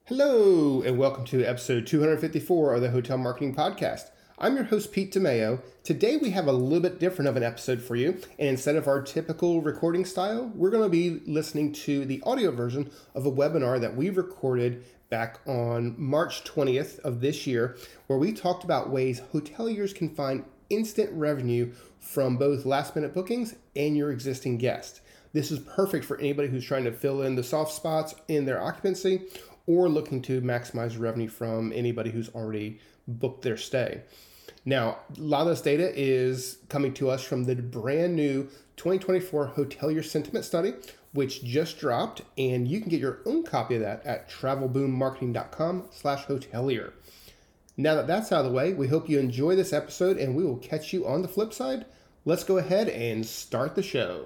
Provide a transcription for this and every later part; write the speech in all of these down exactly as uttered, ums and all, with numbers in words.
Hello, and welcome to episode two hundred fifty-four of the Hotel Marketing Podcast. I'm your host, Pete DeMayo. Today we have a little bit different of an episode for you, and instead of our typical recording style, we're going to be listening to the audio version of a webinar that we recorded back on March twentieth of this year, where we talked about ways hoteliers can find instant revenue from both last-minute bookings and your existing guests. This is perfect for anybody who's trying to fill in the soft spots in their occupancy or looking to maximize revenue from anybody who's already booked their stay. Now, a lot of this data is coming to us from the brand new twenty twenty-four Hotelier Sentiment Study, which just dropped, and you can get your own copy of that at travelboommarketing.com slash hotelier. Now that that's out of the way, we hope you enjoy this episode, and we will catch you on the flip side. Let's go ahead and start the show.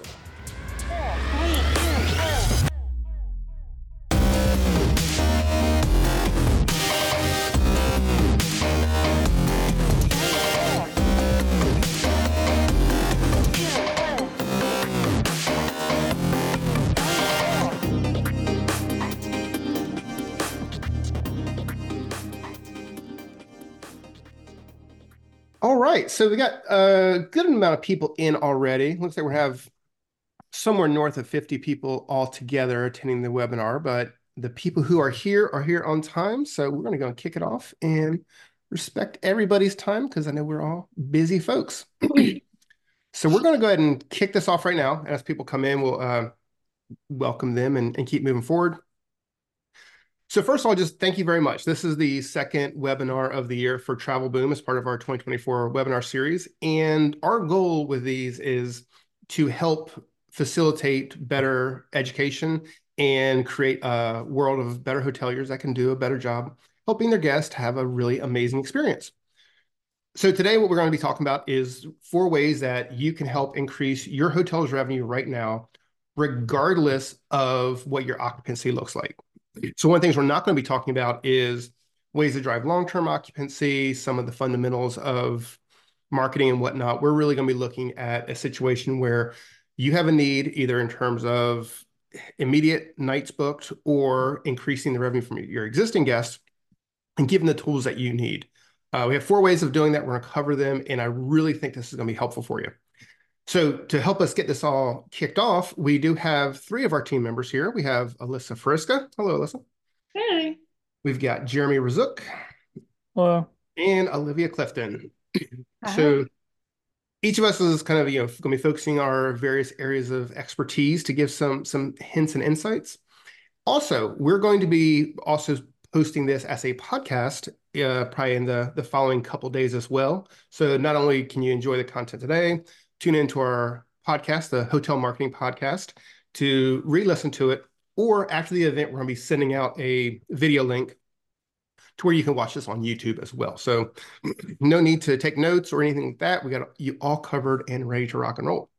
All right, so we got a good amount of people in already. Looks like we have somewhere north of fifty people all together attending the webinar, but the people who are here are here on time. So we're going to go and kick it off and respect everybody's time because I know we're all busy folks. So we're going to go ahead and kick this off right now. And as people come in, we'll uh, welcome them and, and keep moving forward. So first of all, just thank you very much. This is the second webinar of the year for Travel Boom as part of our twenty twenty-four webinar series. And our goal with these is to help facilitate better education and create a world of better hoteliers that can do a better job helping their guests have a really amazing experience. So today what we're going to be talking about is four ways that you can help increase your hotel's revenue right now, regardless of what your occupancy looks like. So one of the things we're not going to be talking about is ways to drive long-term occupancy, some of the fundamentals of marketing and whatnot. We're really going to be looking at a situation where you have a need either in terms of immediate nights booked or increasing the revenue from your existing guests and giving the tools that you need. Uh, we have four ways of doing that. We're going to cover them, and I really think this is going to be helpful for you. So to help us get this all kicked off, we do have three of our team members here. We have Alyssa Friska. Hello, Alyssa. Hey. We've got Jeremy Razuk. Hello. And Olivia Clifton. Hi. So each of us is kind of, you know, going to be focusing our various areas of expertise to give some, some hints and insights. Also, we're going to be also posting this as a podcast uh, probably in the, the following couple days as well. So not only can you enjoy the content today, tune into our podcast, the Hotel Marketing Podcast, to re-listen to it, or after the event, we're going to be sending out a video link to where you can watch this on YouTube as well. So no need to take notes or anything like that. We got you all covered and ready to rock and roll.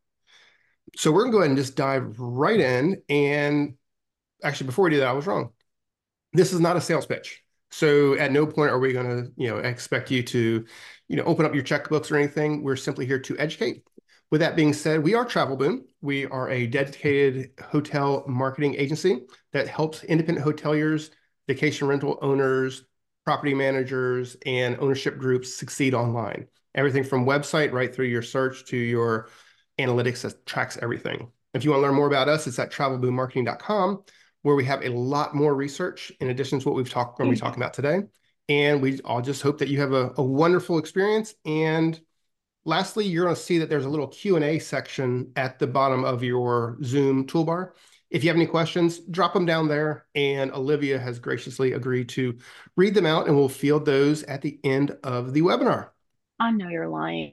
So we're going to go ahead and just dive right in. And actually, before we do that, I was wrong. This is not a sales pitch. So at no point are we going to, you know, expect you to, you know, open up your checkbooks or anything. We're simply here to educate. With that being said, we are Travel Boom. We are a dedicated hotel marketing agency that helps independent hoteliers, vacation rental owners, property managers, and ownership groups succeed online. Everything from website right through your search to your analytics that tracks everything. If you want to learn more about us, it's at travel boom marketing dot com, where we have a lot more research in addition to what we've talked, going to be talking about today. And we all just hope that you have a, a wonderful experience. And lastly, you're going to see that there's a little Q and A section at the bottom of your Zoom toolbar. If you have any questions, drop them down there, and Olivia has graciously agreed to read them out, and we'll field those at the end of the webinar. I know you're lying.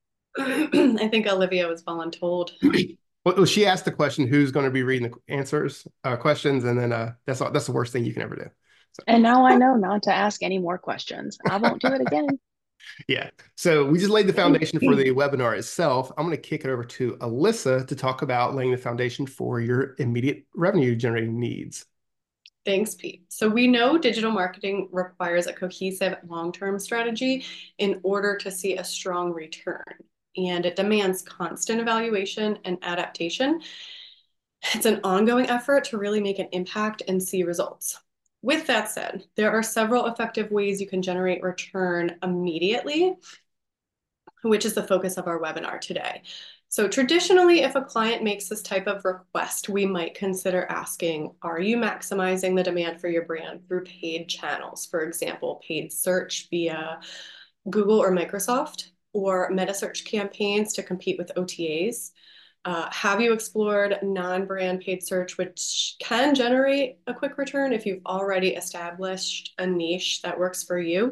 I think Olivia was voluntold. Well, she asked the question, who's going to be reading the answers, uh, questions, and then uh, that's that's the worst thing you can ever do. So. And now I know not to ask any more questions. I won't do it again. Yeah. So we just laid the foundation for the webinar itself. I'm going to kick it over to Alyssa to talk about laying the foundation for your immediate revenue generating needs. Thanks, Pete. So we know digital marketing requires a cohesive long-term strategy in order to see a strong return, and it demands constant evaluation and adaptation. It's an ongoing effort to really make an impact and see results. With that said, there are several effective ways you can generate return immediately, which is the focus of our webinar today. So traditionally, if a client makes this type of request, we might consider asking, are you maximizing the demand for your brand through paid channels? For example, paid search via Google or Microsoft, or meta search campaigns to compete with O T As? Uh, have you explored non-brand paid search, which can generate a quick return if you've already established a niche that works for you?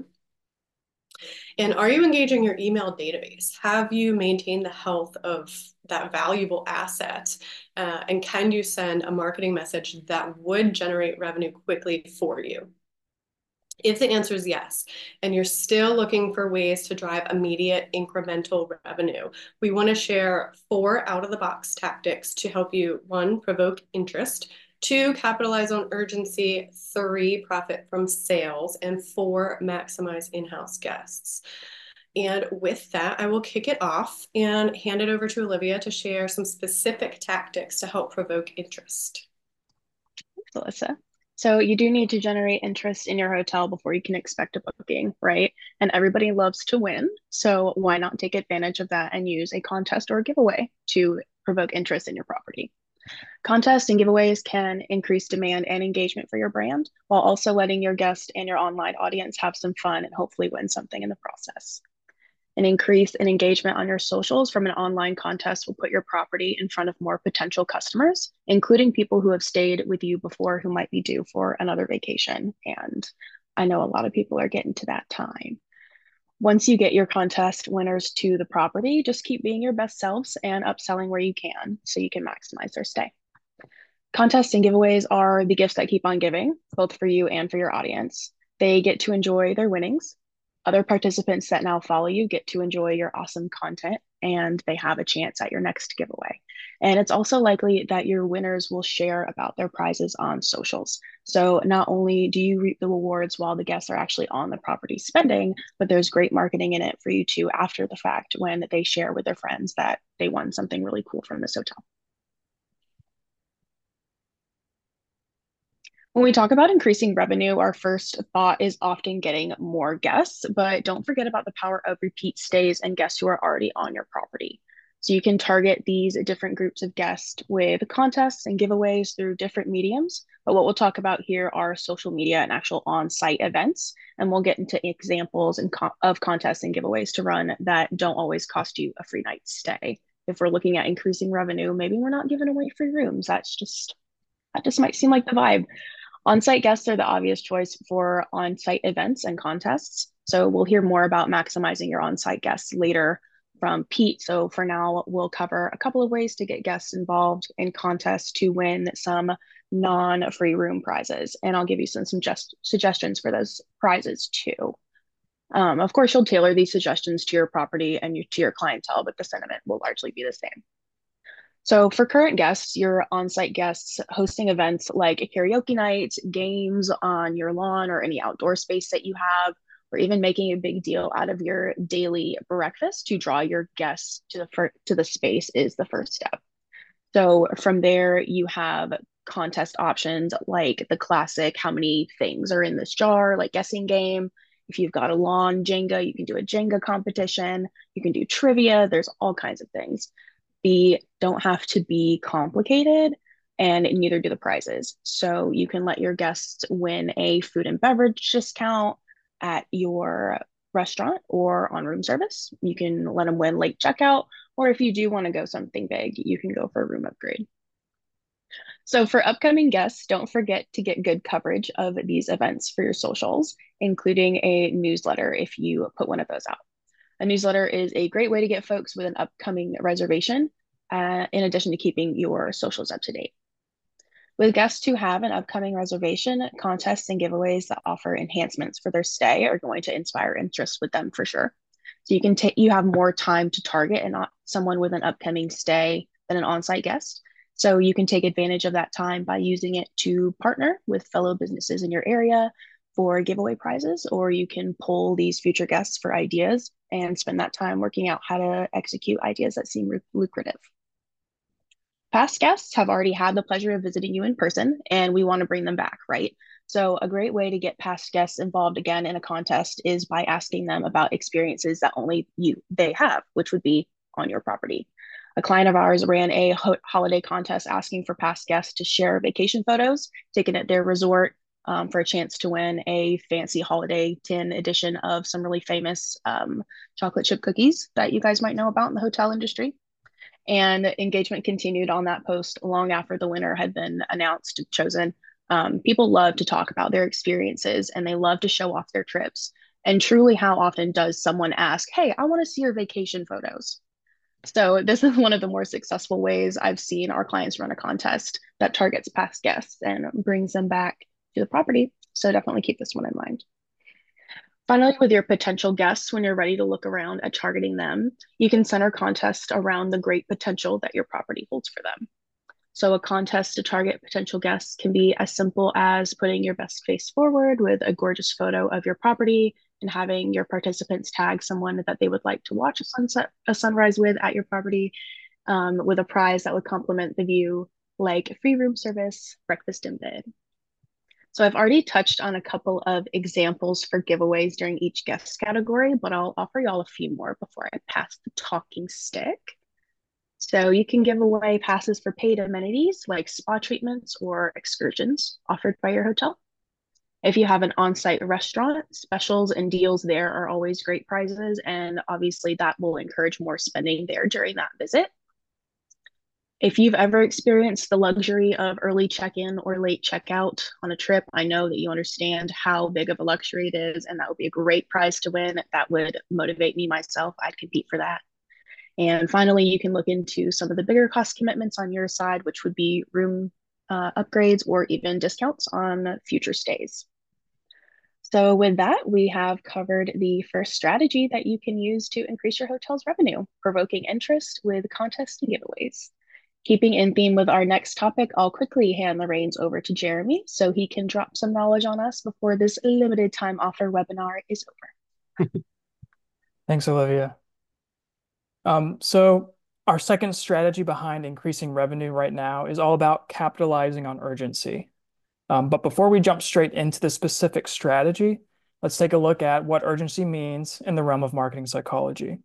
And are you engaging your email database? Have you maintained the health of that valuable asset? Uh, and can you send a marketing message that would generate revenue quickly for you? If the answer is yes, and you're still looking for ways to drive immediate incremental revenue, we want to share four out-of-the-box tactics to help you, one, provoke interest, two, capitalize on urgency, three, profit from sales, and four, maximize in-house guests. And with that, I will kick it off and hand it over to Olivia to share some specific tactics to help provoke interest. Thanks, Alyssa. So you do need to generate interest in your hotel before you can expect a booking, right? And everybody loves to win. So why not take advantage of that and use a contest or a giveaway to provoke interest in your property? Contests and giveaways can increase demand and engagement for your brand, while also letting your guest and your online audience have some fun and hopefully win something in the process. An increase in engagement on your socials from an online contest will put your property in front of more potential customers, including people who have stayed with you before who might be due for another vacation. And I know a lot of people are getting to that time. Once you get your contest winners to the property, just keep being your best selves and upselling where you can so you can maximize their stay. Contests and giveaways are the gifts that keep on giving, both for you and for your audience. They get to enjoy their winnings. Other participants that now follow you get to enjoy your awesome content, and they have a chance at your next giveaway. And it's also likely that your winners will share about their prizes on socials. So not only do you reap the rewards while the guests are actually on the property spending, but there's great marketing in it for you too after the fact when they share with their friends that they won something really cool from this hotel. When we talk about increasing revenue, our first thought is often getting more guests, but don't forget about the power of repeat stays and guests who are already on your property. So you can target these different groups of guests with contests and giveaways through different mediums. But what we'll talk about here are social media and actual on-site events. And we'll get into examples and co of contests and giveaways to run that don't always cost you a free night's stay. If we're looking at increasing revenue, maybe we're not giving away free rooms. That's just, that just might seem like the vibe. On-site guests are the obvious choice for on-site events and contests. So we'll hear more about maximizing your on-site guests later from Pete. So for now, we'll cover a couple of ways to get guests involved in contests to win some non-free room prizes. And I'll give you some suggest suggestions for those prizes too. Um, of course, you'll tailor these suggestions to your property and your, to your clientele, but the sentiment will largely be the same. So for current guests, your on-site guests hosting events like karaoke nights, games on your lawn or any outdoor space that you have, or even making a big deal out of your daily breakfast to draw your guests to the, to the space is the first step. So from there, you have contest options like the classic, how many things are in this jar, like guessing game. If you've got a lawn Jenga, you can do a Jenga competition. You can do trivia. There's all kinds of things. The don't have to be complicated, and neither do the prizes. So you can let your guests win a food and beverage discount at your restaurant or on room service. You can let them win late checkout, or if you do want to go something big, you can go for a room upgrade. So for upcoming guests, don't forget to get good coverage of these events for your socials, including a newsletter if you put one of those out. A newsletter is a great way to get folks with an upcoming reservation, uh, in addition to keeping your socials up to date. With guests who have an upcoming reservation, contests and giveaways that offer enhancements for their stay are going to inspire interest with them for sure. So you can take you have more time to target and not someone with an upcoming stay than an on-site guest. So you can take advantage of that time by using it to partner with fellow businesses in your area for giveaway prizes, or you can poll these future guests for ideas and spend that time working out how to execute ideas that seem lucrative. Past guests have already had the pleasure of visiting you in person, and we want to bring them back, right? So a great way to get past guests involved again in a contest is by asking them about experiences that only you they have, which would be on your property. A client of ours ran a ho- holiday contest asking for past guests to share vacation photos taken at their resort, um, for a chance to win a fancy holiday tin edition of some really famous um, chocolate chip cookies that you guys might know about in the hotel industry. And engagement continued on that post long after the winner had been announced and chosen. Um, people love to talk about their experiences and they love to show off their trips. And truly, how often does someone ask, "Hey, I want to see your vacation photos"? So, this is one of the more successful ways I've seen our clients run a contest that targets past guests and brings them back to the property. So, definitely keep this one in mind. Finally, with your potential guests, when you're ready to look around at targeting them, you can center contest around the great potential that your property holds for them. So, a contest to target potential guests can be as simple as putting your best face forward with a gorgeous photo of your property and having your participants tag someone that they would like to watch a sunset, a sunrise with at your property, um, with a prize that would complement the view, like free room service, breakfast in bed. So I've already touched on a couple of examples for giveaways during each guest category, but I'll offer y'all a few more before I pass the talking stick. So you can give away passes for paid amenities like spa treatments or excursions offered by your hotel. If you have an on-site restaurant, specials and deals there are always great prizes, and obviously that will encourage more spending there during that visit. If you've ever experienced the luxury of early check-in or late checkout on a trip, I know that you understand how big of a luxury it is, and that would be a great prize to win. That would motivate me myself. I'd compete for that. And finally, you can look into some of the bigger cost commitments on your side, which would be room uh, upgrades or even discounts on future stays. So with that, we have covered the first strategy that you can use to increase your hotel's revenue, provoking interest with contests and giveaways. Keeping in theme with our next topic, I'll quickly hand the reins over to Jeremy so he can drop some knowledge on us before this limited time offer webinar is over. Thanks, Olivia. Um, so our second strategy behind increasing revenue right now is all about capitalizing on urgency. Um, but before we jump straight into the specific strategy, let's take a look at what urgency means in the realm of marketing psychology.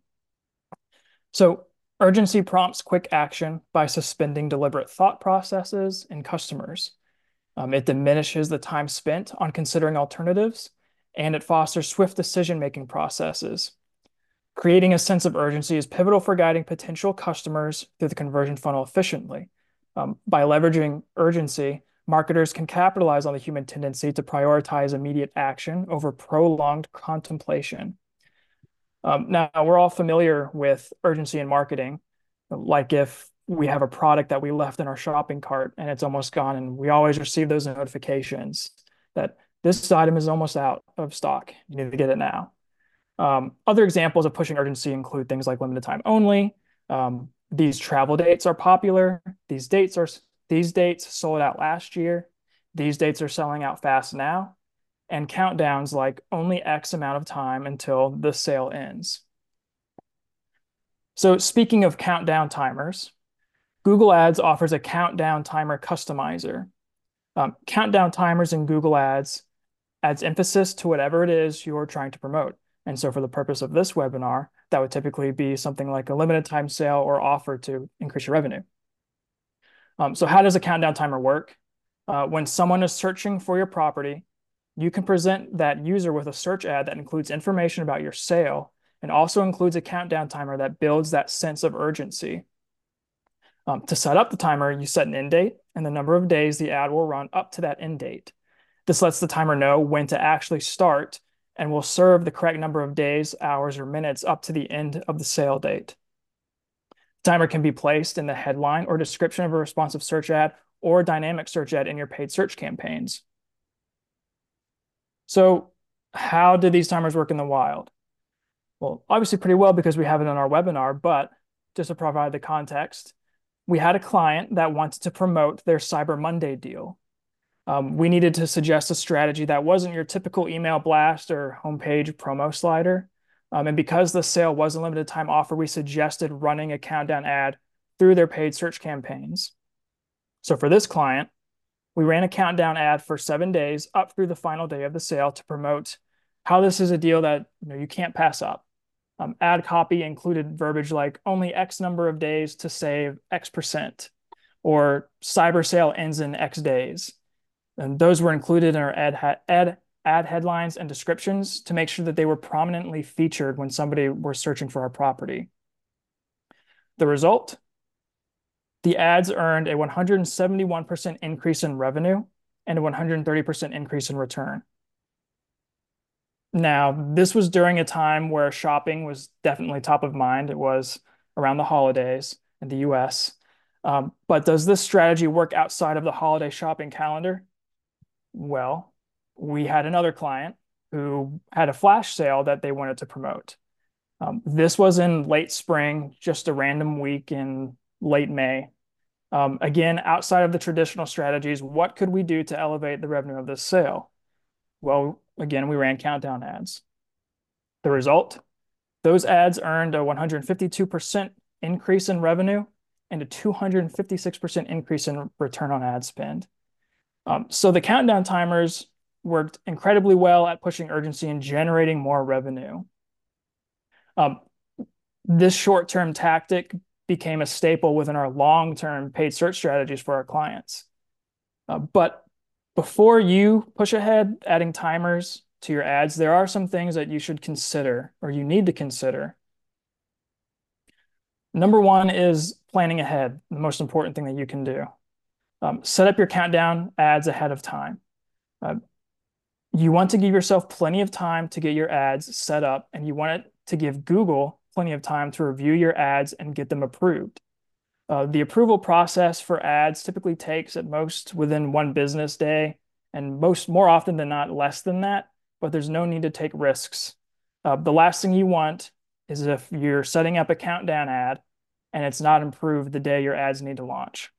So urgency prompts quick action by suspending deliberate thought processes in customers. Um, it diminishes the time spent on considering alternatives, and it fosters swift decision-making processes. Creating a sense of urgency is pivotal for guiding potential customers through the conversion funnel efficiently. Um, by leveraging urgency, marketers can capitalize on the human tendency to prioritize immediate action over prolonged contemplation. Um, now, we're all familiar with urgency in marketing, like if we have a product that we left in our shopping cart and it's almost gone, and we always receive those notifications that this item is almost out of stock. You need to get it now. Um, other examples of pushing urgency include things like limited time only. Um, these travel dates are popular. These dates are these dates sold out last year. These dates are selling out fast now. And countdowns like only X amount of time until the sale ends. So speaking of countdown timers, Google Ads offers a countdown timer customizer. Um, countdown timers in Google Ads adds emphasis to whatever it is you're trying to promote. And so for the purpose of this webinar, that would typically be something like a limited time sale or offer to increase your revenue. Um, so how does a countdown timer work? Uh, when someone is searching for your property, you can present that user with a search ad that includes information about your sale and also includes a countdown timer that builds that sense of urgency. Um, to set up the timer, you set an end date and the number of days the ad will run up to that end date. This lets the timer know when to actually start and will serve the correct number of days, hours, or minutes up to the end of the sale date. The timer can be placed in the headline or description of a responsive search ad or a dynamic search ad in your paid search campaigns. So how do these timers work in the wild? Well, obviously pretty well because we have it in our webinar, but just to provide the context, we had a client that wanted to promote their Cyber Monday deal. Um, we needed to suggest a strategy that wasn't your typical email blast or homepage promo slider. Um, and because the sale was a limited time offer, we suggested running a countdown ad through their paid search campaigns. So for this client, We ran a countdown ad for seven days up through the final day of the sale to promote how this is a deal that you know you can't pass up. Um, ad copy included verbiage like only X number of days to save X percent, or cyber sale ends in X days. And those were included in our ad, ad, ad headlines and descriptions to make sure that they were prominently featured when somebody were searching for our property. The result? The ads earned a one hundred seventy-one percent increase in revenue and a one hundred thirty percent increase in return. Now, this was during a time where shopping was definitely top of mind. It was around the holidays in the U S. Um, but does this strategy work outside of the holiday shopping calendar? Well, we had another client who had a flash sale that they wanted to promote. Um, this was in late spring, just a random week in late May. Um, again, outside of the traditional strategies, what could we do to elevate the revenue of this sale? Well, again, we ran countdown ads. The result? Those ads earned a one hundred fifty-two percent increase in revenue and a two hundred fifty-six percent increase in return on ad spend. Um, so the countdown timers worked incredibly well at pushing urgency and generating more revenue. Um, this short-term tactic became a staple within our long-term paid search strategies for our clients. Uh, but before you push ahead adding timers to your ads, there are some things that you should consider or you need to consider. Number one is planning ahead, the most important thing that you can do. Um, set up your countdown ads ahead of time. Uh, you want to give yourself plenty of time to get your ads set up, and you want it to give Google plenty of time to review your ads and get them approved. Uh, the approval process for ads typically takes at most within one business day, and most more often than not less than that, but there's no need to take risks. Uh, the last thing you want is if you're setting up a countdown ad and it's not approved the day your ads need to launch.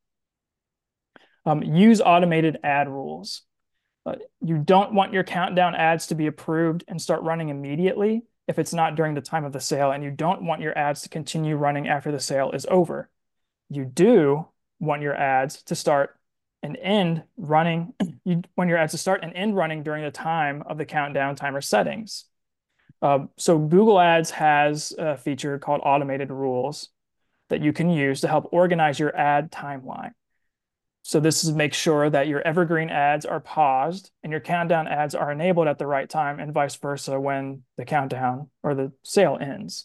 Um, use automated ad rules. Uh, you don't want your countdown ads to be approved and start running immediately if it's not during the time of the sale, and you don't want your ads to continue running after the sale is over. You do want your ads to start and end running, you want your ads to start and end running during the time of the countdown timer settings. Uh, so Google Ads has a feature called automated rules that you can use to help organize your ad timeline. So this is make sure that your evergreen ads are paused and your countdown ads are enabled at the right time, and vice versa when the countdown or the sale ends.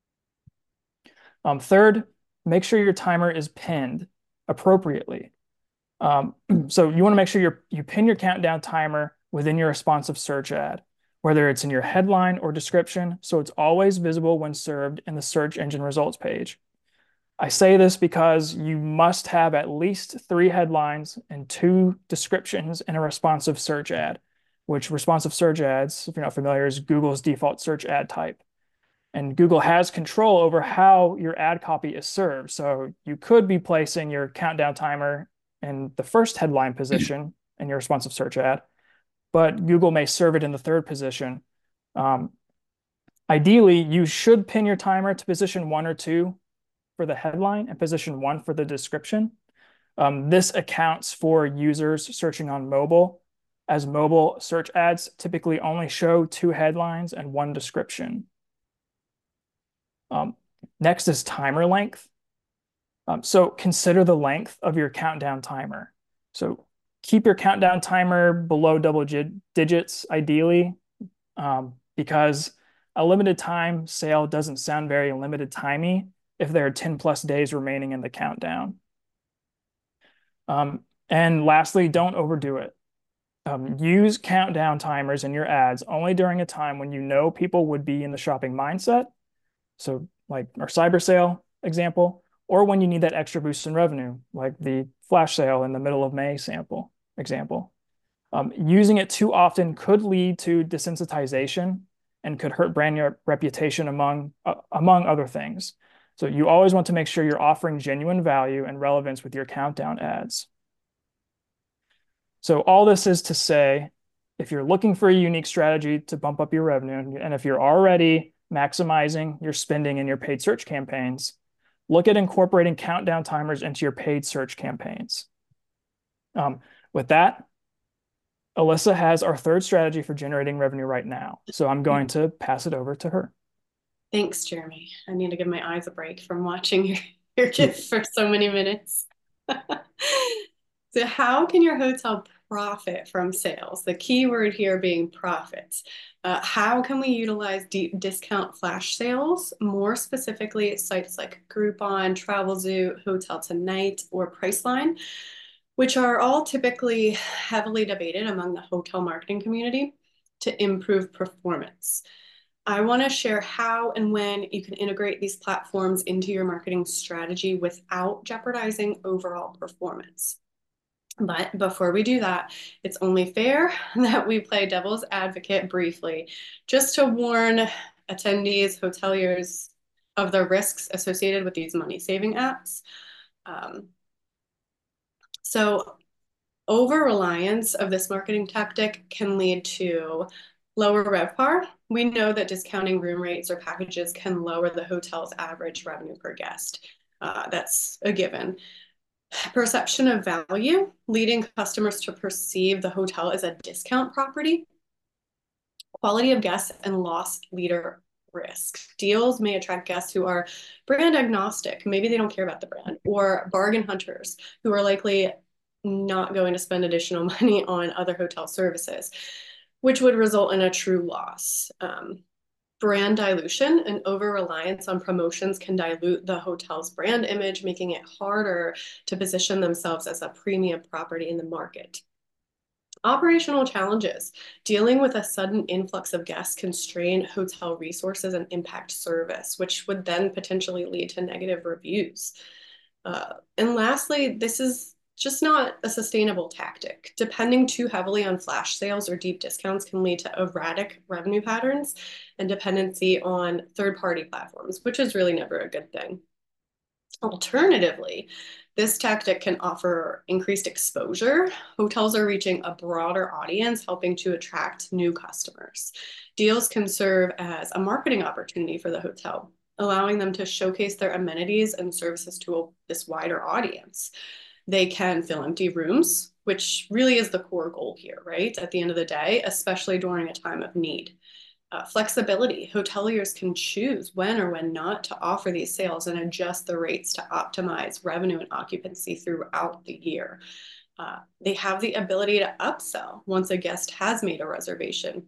Um, third, make sure your timer is pinned appropriately. Um, so you want to make sure you're, you pin your countdown timer within your responsive search ad, whether it's in your headline or description, so it's always visible when served in the search engine results page. I say this because you must have at least three headlines and two descriptions in a responsive search ad, which responsive search ads, if you're not familiar, is Google's default search ad type. And Google has control over how your ad copy is served. So you could be placing your countdown timer in the first headline position in your responsive search ad, but Google may serve it in the third position. Um, ideally, you should pin your timer to position one or two for the headline and position one for the description. Um, this accounts for users searching on mobile, as mobile search ads typically only show two headlines and one description. Um, next is timer length. Um, so consider the length of your countdown timer. So keep your countdown timer below double digits, ideally, um, because a limited time sale doesn't sound very limited timey if there are ten plus days remaining in the countdown. Um, and lastly, don't overdo it. Um, use countdown timers in your ads only during a time when you know people would be in the shopping mindset. So like our cyber sale example, or when you need that extra boost in revenue, like the flash sale in the middle of May sample example. Um, using it too often could lead to desensitization and could hurt brand reputation among, uh, among other things. So you always want to make sure you're offering genuine value and relevance with your countdown ads. So all this is to say, if you're looking for a unique strategy to bump up your revenue, and if you're already maximizing your spending in your paid search campaigns, look at incorporating countdown timers into your paid search campaigns. Um, With that, Alyssa has our third strategy for generating revenue right now. So I'm going to pass it over to her. Thanks, Jeremy. I need to give my eyes a break from watching your, your gift for so many minutes. So how can your hotel profit from sales? The key word here being profits. Uh, how can we utilize deep discount flash sales? More specifically, sites like Groupon, Travelzoo, Hotel Tonight, or Priceline, which are all typically heavily debated among the hotel marketing community to improve performance. I want to share how and when you can integrate these platforms into your marketing strategy without jeopardizing overall performance. But before we do that, it's only fair that we play devil's advocate briefly, just to warn attendees, hoteliers of the risks associated with these money-saving apps. Um, so over-reliance of this marketing tactic can lead to lower RevPAR. We know that discounting room rates or packages can lower the hotel's average revenue per guest. Uh, that's a given. Perception of value, leading customers to perceive the hotel as a discount property. Quality of guests and loss leader risk. Deals may attract guests who are brand agnostic. Maybe they don't care about the brand, or bargain hunters who are likely not going to spend additional money on other hotel services, which would result in a true loss. Um, Brand dilution and over-reliance on promotions can dilute the hotel's brand image, making it harder to position themselves as a premium property in the market. Operational challenges. Dealing with a sudden influx of guests can strain hotel resources and impact service, which would then potentially lead to negative reviews. Uh, and lastly, this is just not a sustainable tactic. Depending too heavily on flash sales or deep discounts can lead to erratic revenue patterns and dependency on third-party platforms, which is really never a good thing. Alternatively, this tactic can offer increased exposure. Hotels are reaching a broader audience, helping to attract new customers. Deals can serve as a marketing opportunity for the hotel, allowing them to showcase their amenities and services to a, this wider audience. They can fill empty rooms, which really is the core goal here, right? At the end of the day, especially during a time of need. Uh, flexibility. Hoteliers can choose when or when not to offer these sales and adjust the rates to optimize revenue and occupancy throughout the year. Uh, they have the ability to upsell once a guest has made a reservation.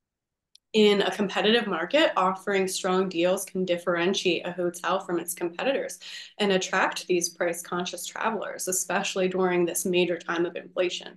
In a competitive market, offering strong deals can differentiate a hotel from its competitors and attract these price-conscious travelers, especially during this major time of inflation.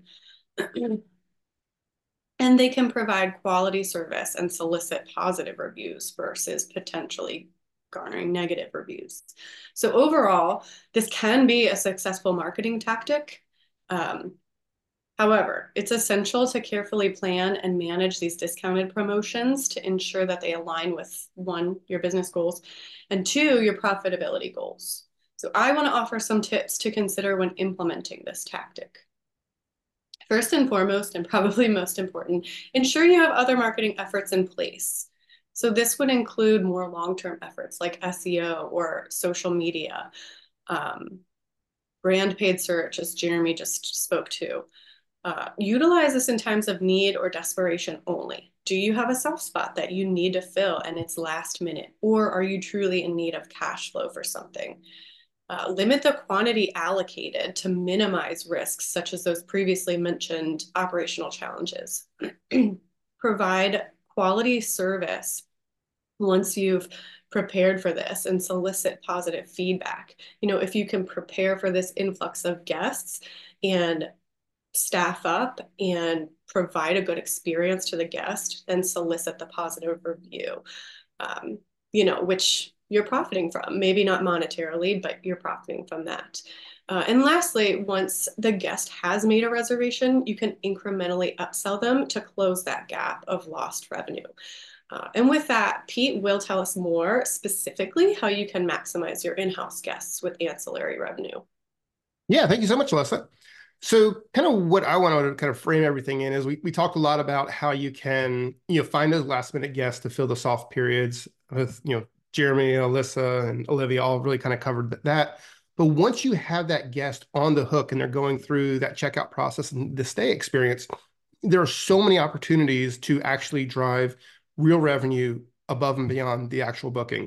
And they can provide quality service and solicit positive reviews versus potentially garnering negative reviews. So overall, this can be a successful marketing tactic. Um, However, it's essential to carefully plan and manage these discounted promotions to ensure that they align with, one, your business goals, and two, your profitability goals. So I want to offer some tips to consider when implementing this tactic. First and foremost, and probably most important, ensure you have other marketing efforts in place. So this would include more long-term efforts like S E O or social media, um, brand paid search, as Jeremy just spoke to. Uh, utilize this in times of need or desperation only. Do you have a soft spot that you need to fill and it's last minute? Or are you truly in need of cash flow for something? Uh, limit the quantity allocated to minimize risks, such as those previously mentioned operational challenges. Provide quality service once you've prepared for this and solicit positive feedback. You know, if you can prepare for this influx of guests and staff up and provide a good experience to the guest, then solicit the positive review, um, you know, which you're profiting from, maybe not monetarily, but you're profiting from that. Uh, and lastly, once the guest has made a reservation, you can incrementally upsell them to close that gap of lost revenue. Uh, and with that, Pete will tell us more specifically how you can maximize your in-house guests with ancillary revenue. Yeah, thank you so much, Alyssa. So kind of what I want to kind of frame everything in is we, we talked a lot about how you can, you know, find those last minute guests to fill the soft periods with, you know, Jeremy, Alyssa, and Olivia all really kind of covered that. But once you have that guest on the hook and they're going through that checkout process and the stay experience, there are so many opportunities to actually drive real revenue above and beyond the actual booking.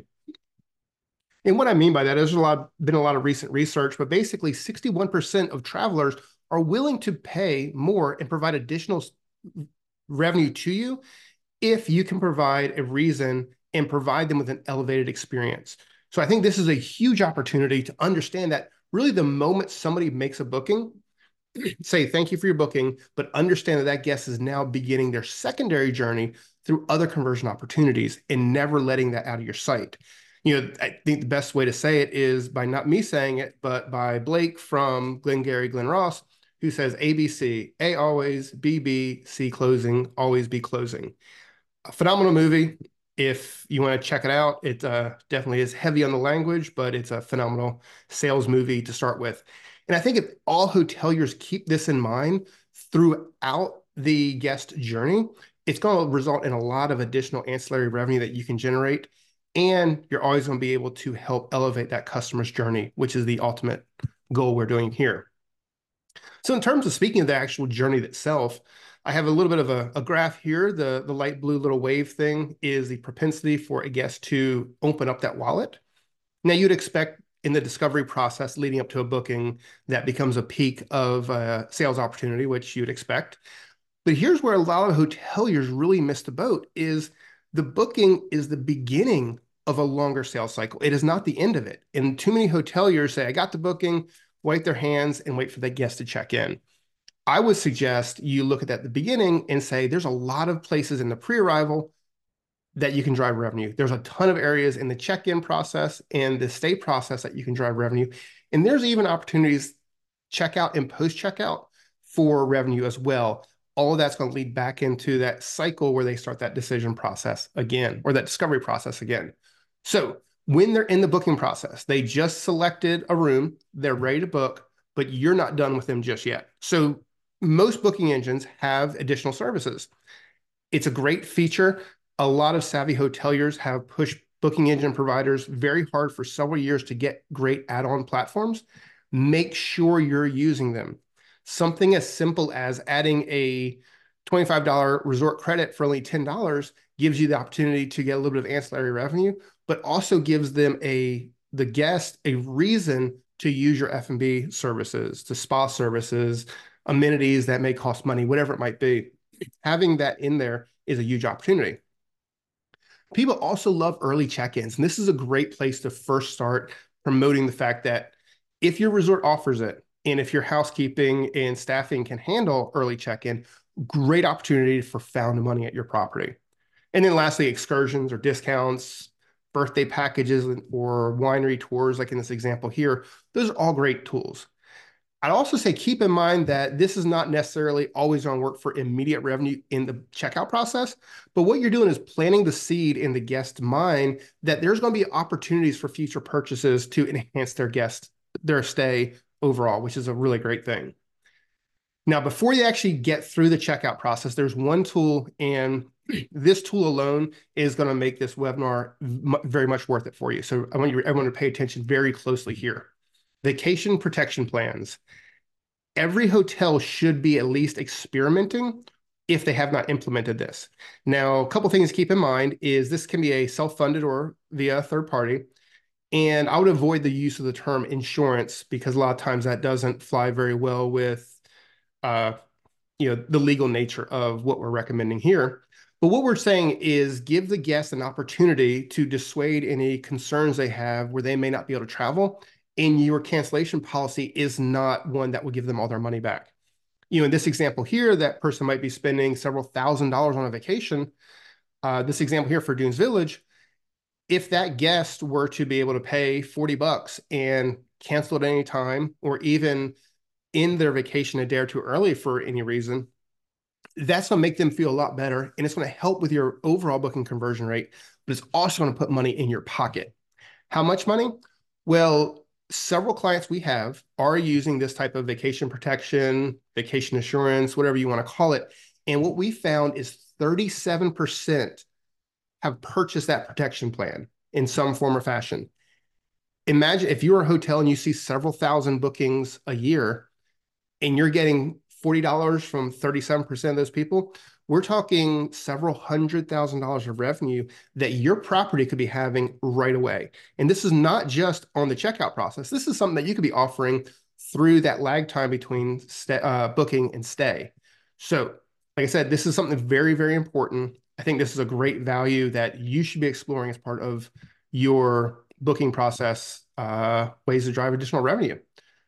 And what I mean by that is there's a lot, been a lot of recent research, but basically sixty-one percent of travelers are willing to pay more and provide additional revenue to you if you can provide a reason and provide them with an elevated experience. So I think this is a huge opportunity to understand that really the moment somebody makes a booking, say thank you for your booking, but understand that that guest is now beginning their secondary journey through other conversion opportunities and never letting that out of your sight. You know, I think the best way to say it is by not me saying it, but by Blake from Glengarry Glen Ross, who says A B C, A always, B B, C closing, always be closing. A phenomenal movie. If you want to check it out, it uh, definitely is heavy on the language, but it's a phenomenal sales movie to start with. And I think if all hoteliers keep this in mind throughout the guest journey, it's going to result in a lot of additional ancillary revenue that you can generate. And you're always going to be able to help elevate that customer's journey, which is the ultimate goal we're doing here. So in terms of speaking of the actual journey itself, I have a little bit of a, a graph here. The, the light blue little wave thing is the propensity for a guest to open up that wallet. Now, you'd expect in the discovery process leading up to a booking that becomes a peak of a sales opportunity, which you'd expect. But here's where a lot of hoteliers really miss the boat is the booking is the beginning of a longer sales cycle. It is not the end of it. And too many hoteliers say, I got the booking, wipe their hands and wait for the guest to check in. I would suggest you look at that at the beginning and say, there's a lot of places in the pre-arrival that you can drive revenue. There's a ton of areas in the check-in process and the stay process that you can drive revenue. And there's even opportunities checkout and post-checkout for revenue as well. All of that's going to lead back into that cycle where they start that decision process again, or that discovery process again. So when they're in the booking process, they just selected a room, they're ready to book, but you're not done with them just yet. So most booking engines have additional services. It's a great feature. A lot of savvy hoteliers have pushed booking engine providers very hard for several years to get great add-on platforms. Make sure you're using them. Something as simple as adding a twenty-five dollar resort credit for only ten dollars gives you the opportunity to get a little bit of ancillary revenue, but also gives them a the guest a reason to use your F and B services, to spa services, amenities that may cost money, whatever it might be. Having that in there is a huge opportunity. People also love early check-ins, and this is a great place to first start promoting the fact that if your resort offers it, and if your housekeeping and staffing can handle early check-in, great opportunity for found money at your property. And then lastly, excursions or discounts, birthday packages, or winery tours, like in this example here, those are all great tools. I'd also say keep in mind that this is not necessarily always going to work for immediate revenue in the checkout process, but what you're doing is planting the seed in the guest's mind that there's going to be opportunities for future purchases to enhance their guest, their stay overall, which is a really great thing. Now, before you actually get through the checkout process, there's one tool, and this tool alone is going to make this webinar very much worth it for you. So I want you everyone to pay attention very closely here. Vacation protection plans. Every hotel should be at least experimenting if they have not implemented this. Now, a couple things to keep in mind is this can be a self-funded or via a third party. And I would avoid the use of the term insurance because a lot of times that doesn't fly very well with uh, you know, the legal nature of what we're recommending here. But what we're saying is give the guests an opportunity to dissuade any concerns they have where they may not be able to travel. And your cancellation policy is not one that will give them all their money back. You know, in this example here, that person might be spending several thousand dollars on a vacation. Uh, this example here for Dunes Village, if that guest were to be able to pay forty bucks and cancel at any time, or even end their vacation a day or two early for any reason, that's going to make them feel a lot better. And it's going to help with your overall booking conversion rate, but it's also going to put money in your pocket. How much money? Well, several clients we have are using this type of vacation protection, vacation assurance, whatever you want to call it. And what we found is thirty-seven percent have purchased that protection plan in some form or fashion. Imagine if you're a hotel and you see several thousand bookings a year and you're getting forty dollars from thirty-seven percent of those people, we're talking several hundred thousand dollars of revenue that your property could be having right away. And this is not just on the checkout process. This is something that you could be offering through that lag time between stay, uh, booking and stay. So, like I said, this is something very, very important. I think this is a great value that you should be exploring as part of your booking process, uh, ways to drive additional revenue.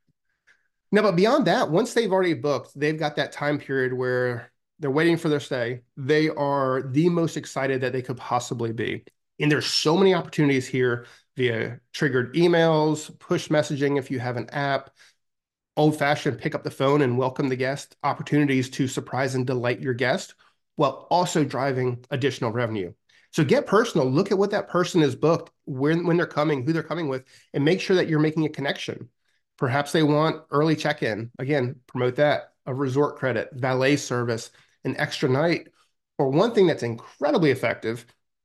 Now, but beyond that, once they've already booked, they've got that time period where they're waiting for their stay. They are the most excited that they could possibly be. And there's so many opportunities here via triggered emails, push messaging if you have an app, old-fashioned pick up the phone and welcome the guest, opportunities to surprise and delight your guest while also driving additional revenue. So get personal. Look at what that person is booked, when, when they're coming, who they're coming with, and make sure that you're making a connection. Perhaps they want early check-in. Again, promote that, a resort credit, valet service, an extra night. Or one thing that's incredibly effective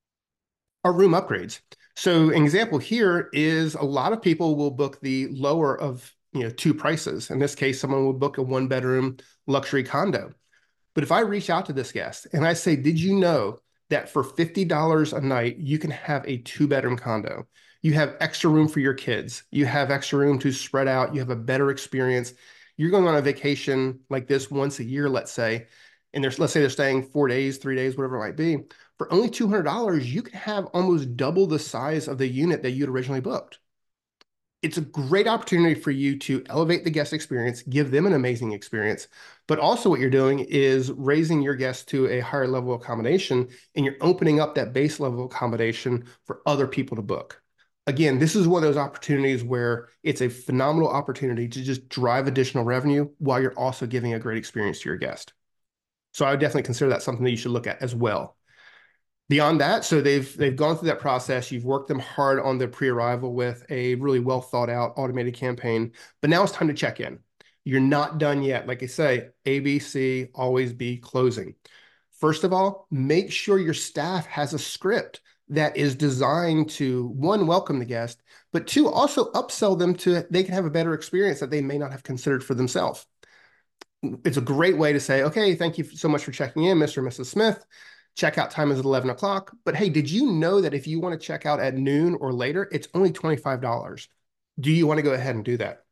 are room upgrades. So an example here is a lot of people will book the lower of you know two prices. In this case, someone will book a one-bedroom luxury condo. But if I reach out to this guest and I say, did you know that for fifty dollars a night, you can have a two-bedroom condo? You have extra room for your kids. You have extra room to spread out. You have a better experience. You're going on a vacation like this once a year, let's say, and there's, let's say they're staying four days, three days, whatever it might be. For only two hundred dollars, you can have almost double the size of the unit that you'd originally booked. It's a great opportunity for you to elevate the guest experience, give them an amazing experience, but also what you're doing is raising your guests to a higher level of accommodation, and you're opening up that base level accommodation for other people to book. Again, this is one of those opportunities where it's a phenomenal opportunity to just drive additional revenue while you're also giving a great experience to your guest. So I would definitely consider that something that you should look at as well. Beyond that, so they've they've gone through that process. You've worked them hard on the pre-arrival with a really well thought out automated campaign, but now it's time to check in. You're not done yet. Like I say, A B C, always be closing. First of all, make sure your staff has a script that is designed to, one, welcome the guest, but two, also upsell them to they can have a better experience that they may not have considered for themselves. It's a great way to say, okay, thank you so much for checking in, Mister and Missus Smith. Checkout time is at eleven o'clock. But hey, did you know that if you want to check out at noon or later, it's only twenty-five dollars? Do you want to go ahead and do that?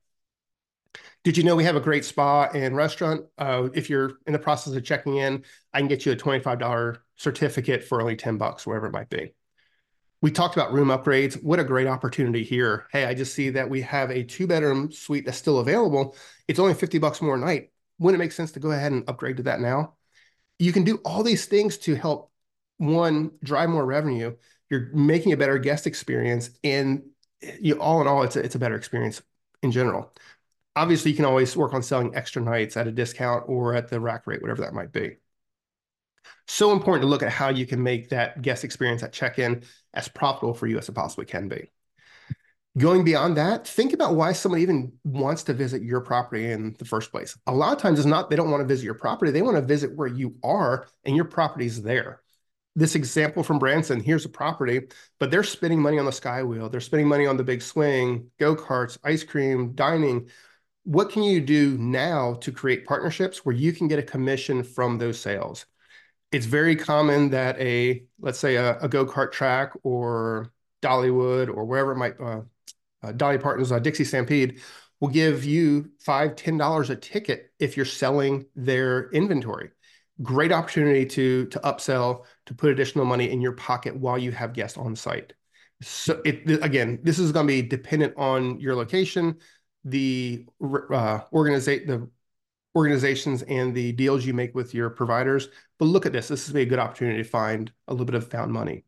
Did you know we have a great spa and restaurant? Uh, if you're in the process of checking in, I can get you a twenty-five dollar certificate for only ten bucks, wherever it might be. We talked about room upgrades. What a great opportunity here. Hey, I just see that we have a two bedroom suite that's still available. It's only fifty bucks more a night. Wouldn't it make sense to go ahead and upgrade to that now? You can do all these things to help, one, drive more revenue. You're making a better guest experience, and you, all in all, it's a, it's a better experience in general. Obviously, you can always work on selling extra nights at a discount or at the rack rate, whatever that might be. So important to look at how you can make that guest experience at check-in as profitable for you as it possibly can be. Going beyond that, think about why someone even wants to visit your property in the first place. A lot of times it's not they don't want to visit your property. They want to visit where you are and your property's there. This example from Branson, here's a property, but they're spending money on the Skywheel. They're spending money on the big swing, go-karts, ice cream, dining. What can you do now to create partnerships where you can get a commission from those sales? It's very common that a, let's say a, a go-kart track or Dollywood or wherever it might, uh, uh, Dolly Parton's uh, Dixie Stampede will give you five, ten dollars a ticket if you're selling their inventory. Great opportunity to, to upsell, to put additional money in your pocket while you have guests on site. So it, again, this is going to be dependent on your location, the uh, organizate the organizations and the deals you make with your providers. But look at this. This is a good opportunity to find a little bit of found money.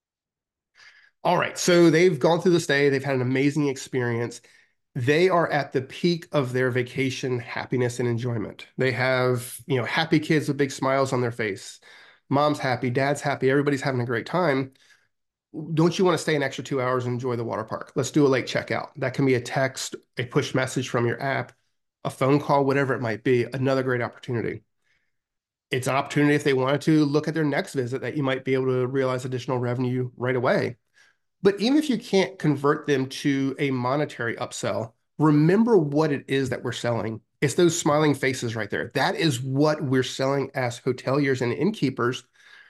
All right, so they've gone through the stay. They've had an amazing experience. They are at the peak of their vacation happiness and enjoyment. They have, you know, happy kids with big smiles on their face. Mom's happy, dad's happy, everybody's having a great time. Don't you want to stay an extra two hours and enjoy the water park? Let's do a late checkout. That can be a text, a push message from your app, a phone call, whatever it might be. Another great opportunity. It's an opportunity if they wanted to look at their next visit that you might be able to realize additional revenue right away. But even if you can't convert them to a monetary upsell, remember what it is that we're selling. It's those smiling faces right there. That is what we're selling as hoteliers and innkeepers.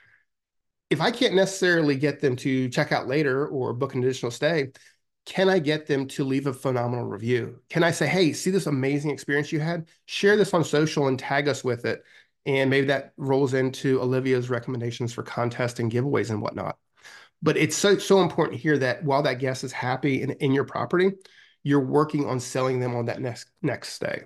If I can't necessarily get them to check out later or book an additional stay, can I get them to leave a phenomenal review? Can I say, hey, see this amazing experience you had? Share this on social and tag us with it. And maybe that rolls into Olivia's recommendations for contests and giveaways and whatnot. But it's so, so important here that while that guest is happy in, in your property, you're working on selling them on that next next stay.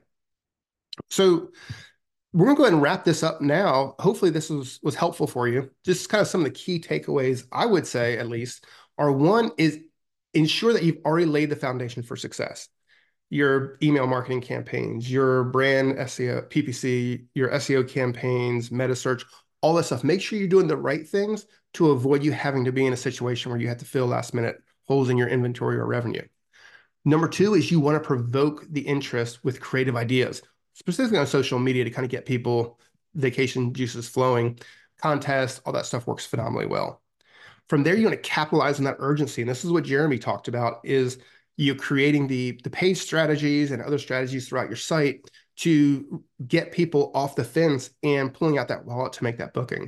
So we're going to go ahead and wrap this up now. Hopefully this was, was helpful for you. Just kind of some of the key takeaways, I would say at least, are one is ensure that you've already laid the foundation for success. Your email marketing campaigns, your brand S E O, P P C, your S E O campaigns, meta search, all that stuff. Make sure you're doing the right things to avoid you having to be in a situation where you have to fill last minute holes in your inventory or revenue. Number two is you want to provoke the interest with creative ideas, specifically on social media to kind of get people vacation juices flowing. Contests, all that stuff works phenomenally well. From there, you want to capitalize on that urgency. And this is what Jeremy talked about, is you creating the, the page strategies and other strategies throughout your site to get people off the fence and pulling out that wallet to make that booking.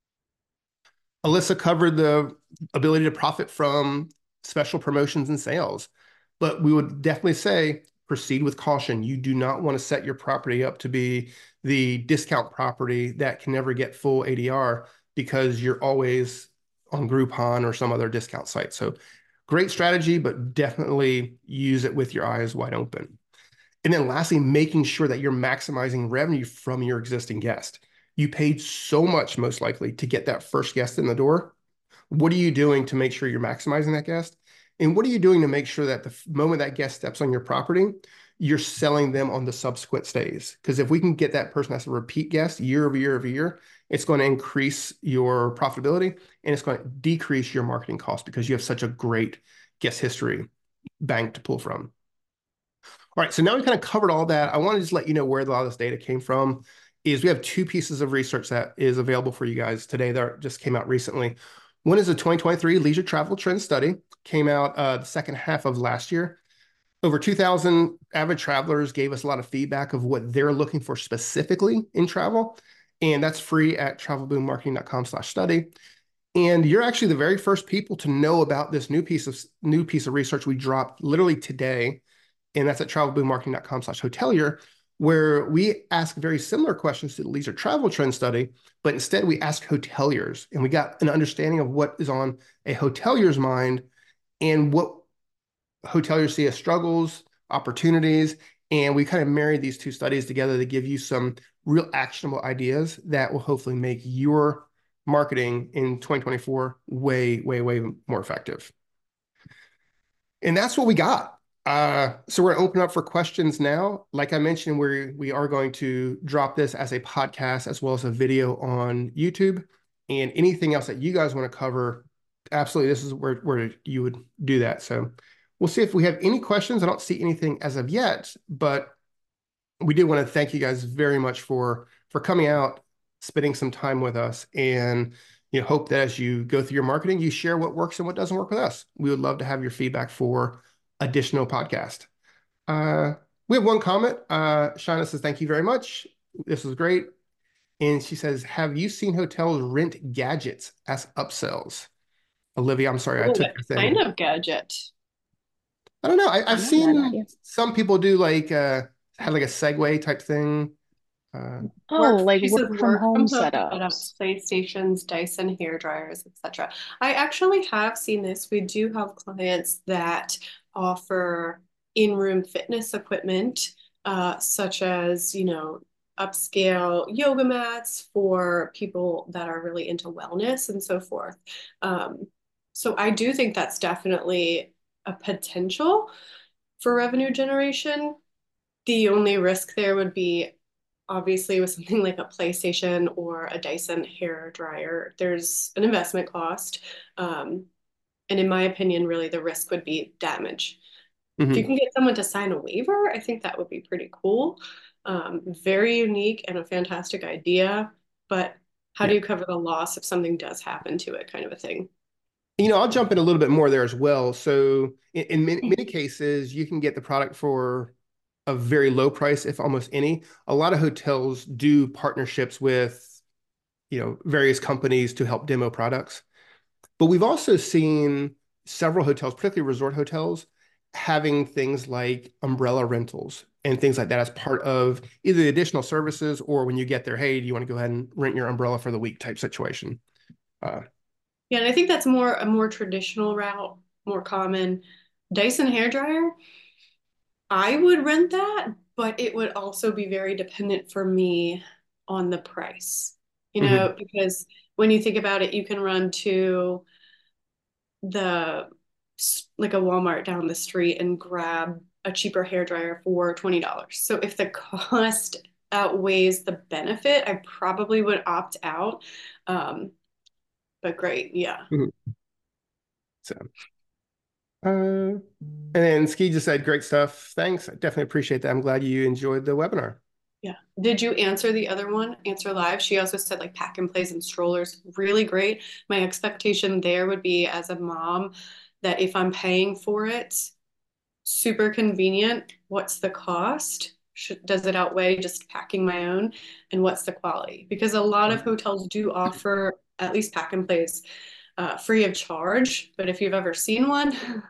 Alyssa covered the ability to profit from special promotions and sales, but we would definitely say proceed with caution. You do not want to set your property up to be the discount property that can never get full A D R because you're always on Groupon or some other discount site. So great strategy, but definitely use it with your eyes wide open. And then lastly, making sure that you're maximizing revenue from your existing guest. You paid so much, most likely, to get that first guest in the door. What are you doing to make sure you're maximizing that guest? And what are you doing to make sure that the moment that guest steps on your property, you're selling them on the subsequent stays? Because if we can get that person as a repeat guest year over year over year, it's going to increase your profitability and it's going to decrease your marketing costs because you have such a great guest history bank to pull from. All right, so now we kind of covered all that. I want to just let you know where a lot of this data came from. Is we have two pieces of research that is available for you guys today that just came out recently. One is a twenty twenty-three leisure travel trend study, came out uh, the second half of last year. Over two thousand avid travelers gave us a lot of feedback of what they're looking for specifically in travel. And that's free at travelboommarketing.com slash study. And you're actually the very first people to know about this new piece of new piece of research we dropped literally today. And that's at travelboommarketing.com slash hotelier, where we ask very similar questions to the leisure travel trend study, but instead we ask hoteliers, and we got an understanding of what is on a hotelier's mind and what hoteliers see as struggles, opportunities, and we kind of married these two studies together to give you some real actionable ideas that will hopefully make your marketing in twenty twenty-four way, way, way more effective. And that's what we got. Uh, so we're going to open up for questions now. Like I mentioned, we we are going to drop this as a podcast as well as a video on YouTube. And anything else that you guys want to cover, absolutely, this is where, where you would do that. So we'll see if we have any questions. I don't see anything as of yet, but we do want to thank you guys very much for, for coming out, spending some time with us, and you know, hope that as you go through your marketing, you share what works and what doesn't work with us. We would love to have your feedback for additional podcast. Uh, we have one comment. Uh, Shauna says, thank you very much. This was great. And she says, have you seen hotels rent gadgets as upsells? Olivia, I'm sorry, I Oh, took what your thing. kind of gadget? I don't know. I, I've Not seen some people do like, uh, have like a Segway type thing. Uh, Oh, like Workplaces, work from work home from home setups. setups, PlayStations, Dyson hair dryers, et cetera. I actually have seen this. We do have clients that offer in-room fitness equipment, uh, such as, you know, upscale yoga mats for people that are really into wellness and so forth. Um, so I do think that's definitely a potential for revenue generation. The only risk there would be obviously with something like a PlayStation or a Dyson hair dryer, there's an investment cost. Um, and in my opinion, really the risk would be damage. mm-hmm. If you can get someone to sign a waiver, I think that would be pretty cool. Um, very unique and a fantastic idea, but how Yeah. do you cover the loss if something does happen to it, kind of a thing? You know, I'll jump in a little bit more there as well. So in, in many, many cases, you can get the product for a very low price, if almost any. A lot of hotels do partnerships with, you know, various companies to help demo products. But we've also seen several hotels, particularly resort hotels, having things like umbrella rentals and things like that as part of either the additional services or when you get there, hey, do you want to go ahead and rent your umbrella for the week type situation? Uh, Yeah, and I think that's more a more traditional route, more common. Dyson hairdryer, I would rent that, but it would also be very dependent for me on the price. You mhm. know, because when you think about it, you can run to the like a Walmart down the street and grab a cheaper hairdryer for twenty dollars. So if the cost outweighs the benefit, I probably would opt out. Um, but great, yeah. Mhm. So, uh, and then Ski just said, great stuff. Thanks. I definitely appreciate that. I'm glad you enjoyed the webinar. Yeah. Did you answer the other one? Answer live. She also said like pack and plays and strollers, really great. My expectation there would be as a mom that if I'm paying for it, super convenient. What's the cost? Should, does it outweigh just packing my own? And what's the quality? Because a lot of hotels do offer at least pack and plays uh, free of charge. But if you've ever seen one,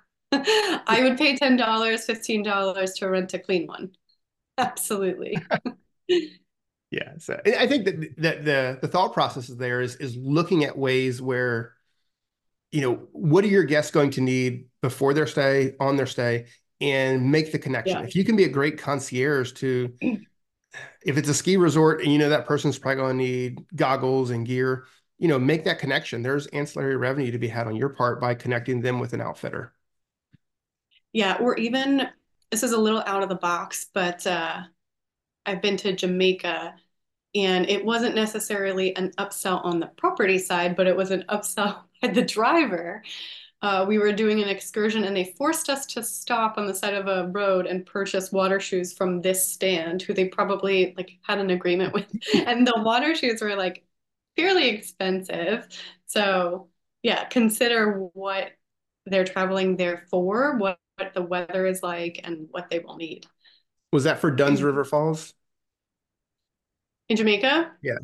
I would pay ten dollars, fifteen dollars to rent a clean one. Absolutely. Yeah, so I think that that the the thought process is there is is looking at ways where, you know, what are your guests going to need before their stay, on their stay, and make the connection. Yeah. If you can be a great concierge to, if it's a ski resort and you know that person's probably going to need goggles and gear, you know, make that connection. There's ancillary revenue to be had on your part by connecting them with an outfitter. Yeah, or even this is a little out of the box, but uh, I've been to Jamaica and it wasn't necessarily an upsell on the property side, but it was an upsell by the driver. Uh, we were doing an excursion and they forced us to stop on the side of a road and purchase water shoes from this stand, who they probably like had an agreement with. And the water shoes were like fairly expensive. So yeah, consider what they're traveling there for, what, what the weather is like, and what they will need. Was that for Dunn's River Falls? In Jamaica, Yeah.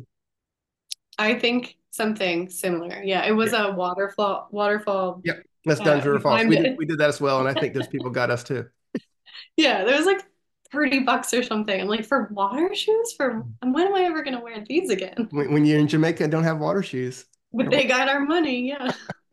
I think something similar. Yeah, it was Yeah. a waterfall waterfall. Yep. That's Dunn's Uh, River we Falls. climbed We did it. we did that as well, and I think those people got us too. Yeah, there was like thirty bucks or something. I'm like, for water shoes? For when am I ever gonna wear these again? When, when you're in Jamaica and don't have water shoes. But they got our money, yeah.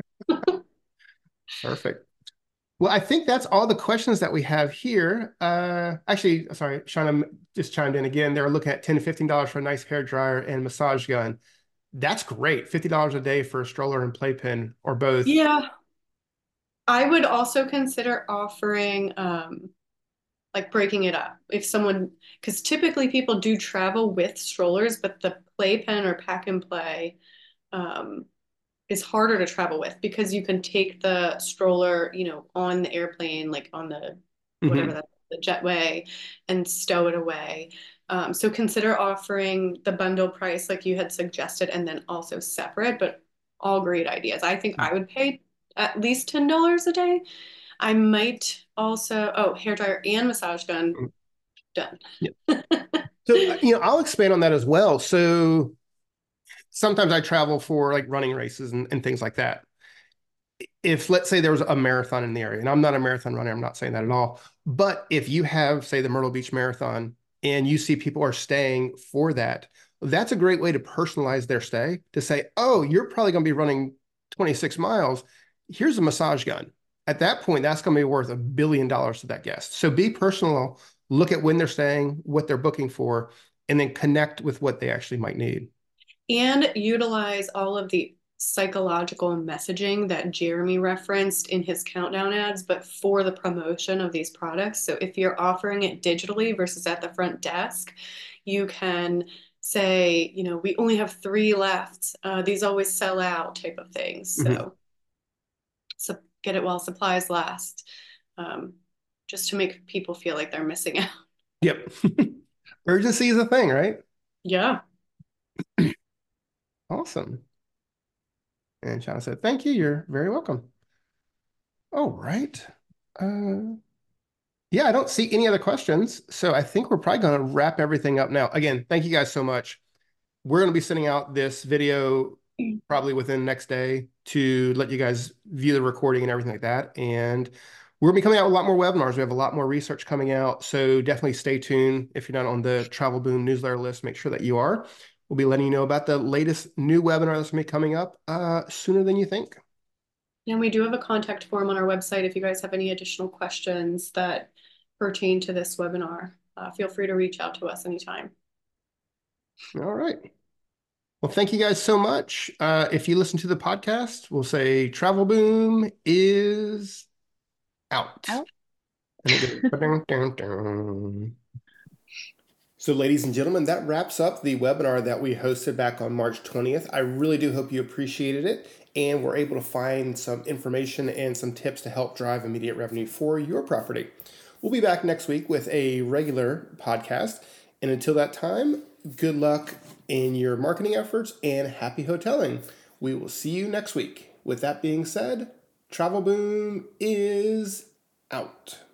Perfect. Well, I think that's all the questions that we have here. Uh, actually, sorry, Shauna just chimed in again. They were looking at ten to fifteen dollars for a nice hair dryer and massage gun. That's great. fifty dollars a day for a stroller and playpen or both. Yeah. I would also consider offering um like breaking it up. If someone, because typically people do travel with strollers, but the playpen or pack and play um is harder to travel with because you can take the stroller, you know, on the airplane, like on the whatever Mhm. that the jetway, and stow it away. Um, so consider offering the bundle price like you had suggested, and then also separate, but all great ideas. I think I would pay at least ten dollars a day. I might also, oh, hairdryer and massage gun, done. Yeah. So, uh, you know, I'll expand on that as well. So sometimes I travel for like running races and, and things like that. If let's say there was a marathon in the area, and I'm not a marathon runner, I'm not saying that at all. But if you have, say, the Myrtle Beach Marathon and you see people are staying for that, that's a great way to personalize their stay to say, oh, you're probably going to be running twenty-six miles. Here's a massage gun. At that point, that's going to be worth a billion dollars to that guest. So be personal, look at when they're staying, what they're booking for, and then connect with what they actually might need. And utilize all of the psychological messaging that Jeremy referenced in his countdown ads, but for the promotion of these products. So if you're offering it digitally versus at the front desk, you can say, you know, we only have three left. Uh, these always sell out type of things. So, Mhm. so get it while supplies last, um, just to make people feel like they're missing out. Yep. Urgency is a thing, right? Yeah. Awesome. And Shauna said, thank you. You're very welcome. All right. Uh, yeah, I don't see any other questions. So I think we're probably going to wrap everything up now. Again, thank you guys so much. We're going to be sending out this video probably within the next day to let you guys view the recording and everything like that. And we're going to be coming out with a lot more webinars. We have a lot more research coming out. So definitely stay tuned. If you're not on the Travel Boom newsletter list, make sure that you are. We'll be letting you know about the latest new webinar that's going to be coming up uh, sooner than you think. And we do have a contact form on our website if you guys have any additional questions that pertain to this webinar. Uh, feel free to reach out to us anytime. All right. Well, thank you guys so much. Uh, if you listen to the podcast, we'll say Travel Boom is out. Out. And it goes, dun, dun, dun. So, ladies and gentlemen, that wraps up the webinar that we hosted back on March twentieth. I really do hope you appreciated it and were able to find some information and some tips to help drive immediate revenue for your property. We'll be back next week with a regular podcast. And until that time, good luck in your marketing efforts and happy hoteling. We will see you next week. With that being said, Travel Boom is out.